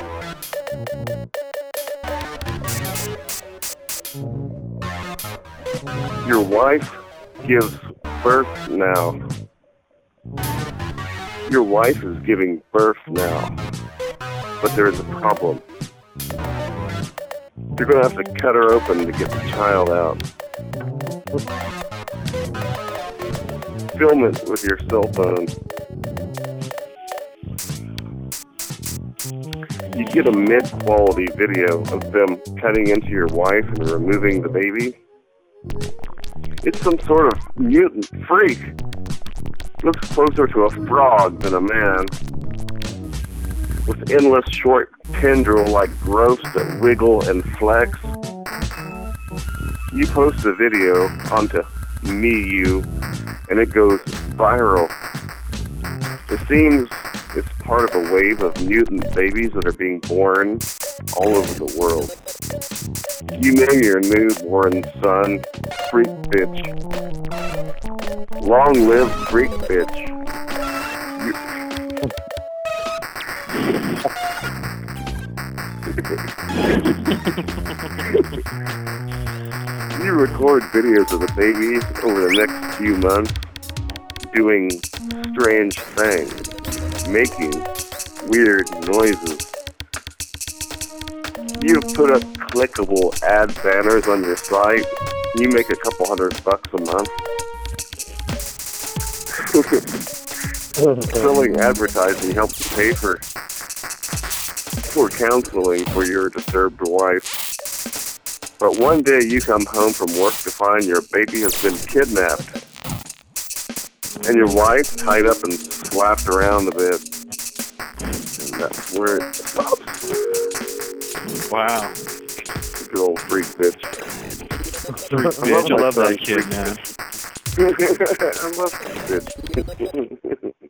Your wife gives birth now. Your wife is giving birth now. But there is a problem. You're going to have to cut her open to get the child out. Film it with your cell phone. You get a mid-quality video of them cutting into your wife and removing the baby. It's some sort of mutant freak. Looks closer to a frog than a man. With endless short tendril-like growths that wiggle and flex. You post the video onto MeU, and it goes viral. It seems it's part of a wave of mutant babies that are being born all over the world. You name your newborn son Freak Bitch. Long live Freak Bitch. You record videos of the baby over the next few months doing strange things, making weird noises. You put up clickable ad banners on your site. You make a couple $100 a month. Selling advertising helps pay for counseling for your disturbed wife. But one day you come home from work to find your baby has been kidnapped. And your wife tied up and slapped around a bit. And that's where it stops. Wow. Good old freak bitch. Freak bitch. I love that kid, man. I love that bitch.